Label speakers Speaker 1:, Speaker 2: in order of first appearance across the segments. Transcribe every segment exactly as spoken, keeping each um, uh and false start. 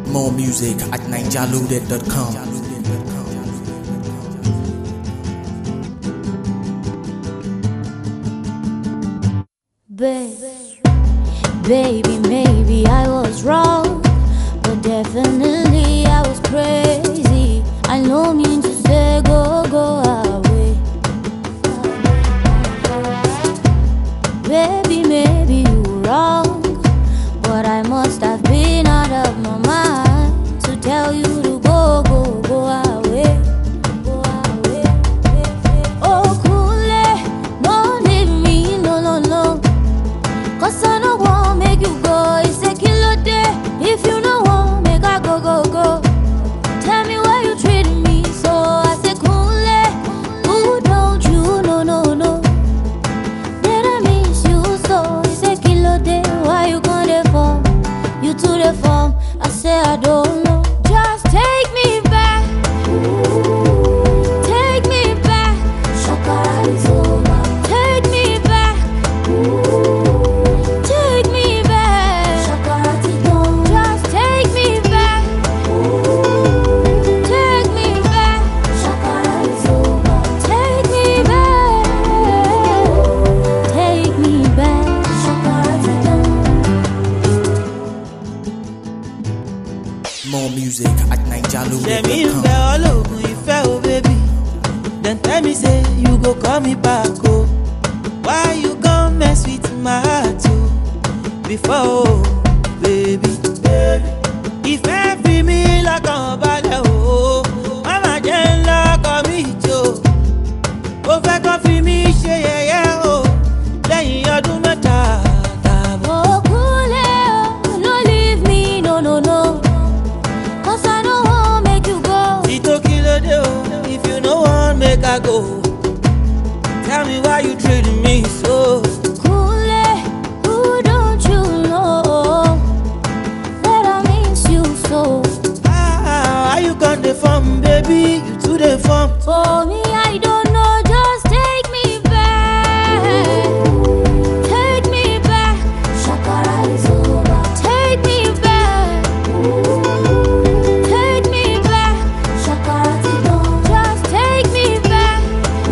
Speaker 1: More music at nijalude dot com.
Speaker 2: Baby, maybe I was wrong, but definitely I was crazy. I no mean to say go, go away. Baby, maybe you were wrong, but I must have been out of my mind to tell you to go, go, go away. Go away. Oh, cool, don't leave me, no, no, no. Cause I don't want make you go. It's a killer day. If you don't want, make I go, go, go. Tell me why you treating me so. I say cool, who don't you? No, no, no. Did I miss you so? It's a killer day. Why you gonna fall? You to the form. I say I don't know. Just take me back. Take me back. Shakara is over. Take me back. Take me back. Shakarati don't. Just take me back. Take me back. Shakara is over. Take me back. Take me back. Shakarati don't.
Speaker 1: More music at nijalude
Speaker 3: Let me
Speaker 1: dot com.
Speaker 3: feel all over you fell, baby. Then tell me say you go call me back, oh. Why you gon' mess with my heart, oh? Before, oh, baby, baby. If every me like a ballet, oh, mama jen like a me too. Oh, fẹ́ kàn fi mí ṣe yẹ̀yẹ́, oh. Lẹ́yìn ọdún mẹ́ta tààbọ̀.
Speaker 2: Oh, cool, oh, no leave me, no, no, no. Cause I don't want make you go.
Speaker 3: Tito kilo de, oh. If you no want make I go. Tell me why you treating me so.
Speaker 2: Cool, who don't you know that I miss you so?
Speaker 3: Ah, why you gon' dey form, baby? You too dey form.
Speaker 2: For me, I don't know, just take me back. Take me back. Shakara is over. Take me back. Take me back. Shakara don't. Just take me back.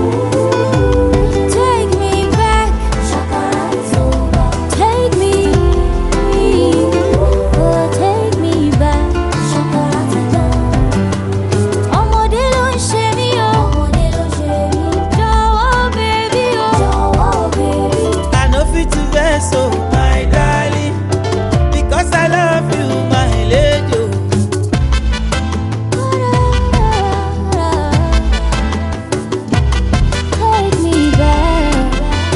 Speaker 2: Take me back. Shakara is over. Take me. Oh, take me back. Shakara don't. Ọmọdé ló ń ṣe mí o. Ọmọdé ló ń ṣe mí. Jọ̀wọ́ baby o. Jọ̀wọ́ baby.
Speaker 3: I no fit to vex, oh, my darling, because I love you, my lady, oh.
Speaker 2: Take me back.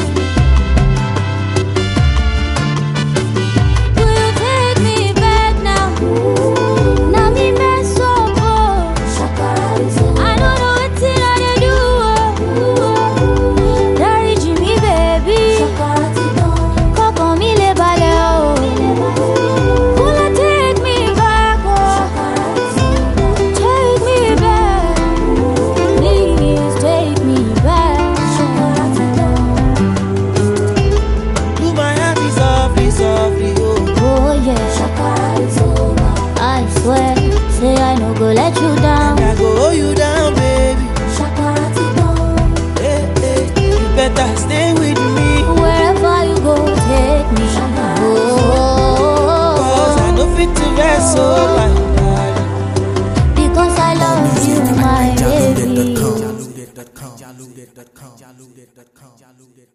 Speaker 2: Will you take me back now? Now me mess up, oh. I don't know wetin I dey do, oh. Dáríjì mí, baby. Kọ́kàn mi lè balẹ̀, oh. Will you take me back, oh? Take me back. Please take me back.
Speaker 3: Do my happy softly, softly, oh.
Speaker 2: Oh yeah. I swear, say I no go let you down.
Speaker 3: I go hold you down, baby. Hey, hey, you better stay with me,
Speaker 2: Wherever you go, take me.
Speaker 3: cause I
Speaker 2: Oh,
Speaker 3: no fit to vex, oh, my darling.
Speaker 2: because I
Speaker 1: More
Speaker 2: love
Speaker 1: music
Speaker 2: you,
Speaker 1: at
Speaker 2: my
Speaker 1: nijalude
Speaker 2: baby.
Speaker 1: dot com.